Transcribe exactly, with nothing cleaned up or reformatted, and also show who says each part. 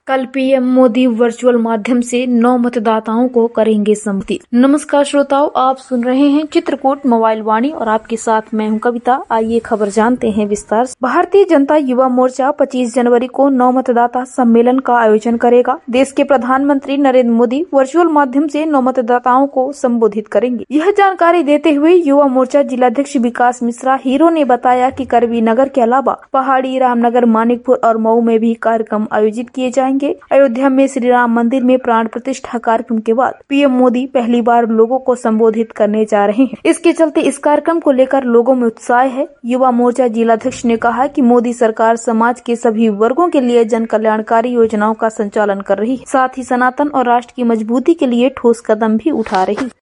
Speaker 1: कल PM Modi virtual माध्यम से नौ मतदाताओं को करेंगे संबोधित। नमस्कार श्रोताओं, आप सुन रहे हैं चित्रकूट मोबाइल वाणी और आपके साथ मैं हूं कविता। आइए खबर जानते हैं विस्तार से। भारतीय जनता युवा मोर्चा पच्चीस जनवरी को नौ मतदाता सम्मेलन का आयोजन करेगा। देश के प्रधानमंत्री नरेंद्र मोदी वर्चुअल माध्यम से नौ मतदाताओं को संबोधित करेंगे। यह जानकारी देते हुए युवा मोर्चा जिलाध्यक्ष विकास मिश्रा हीरो ने बताया कि करवी नगर के अलावा पहाड़ी, रामनगर, मानिकपुर और मऊ में भी कार्यक्रम आयोजित किए जाएंगे। अयोध्या में श्री राम मंदिर में प्राण प्रतिष्ठा कार्यक्रम के बाद पीएम मोदी पहली बार लोगों को संबोधित करने जा रहे हैं। इसके चलते इस कार्यक्रम को लेकर लोगों में उत्साह है। युवा मोर्चा जिलाध्यक्ष ने कहा कि मोदी सरकार समाज के सभी वर्गों के लिए जन कल्याणकारी योजनाओं का संचालन कर रही है, साथ ही सनातन और राष्ट्र की मजबूती के लिए ठोस कदम भी उठा रही है।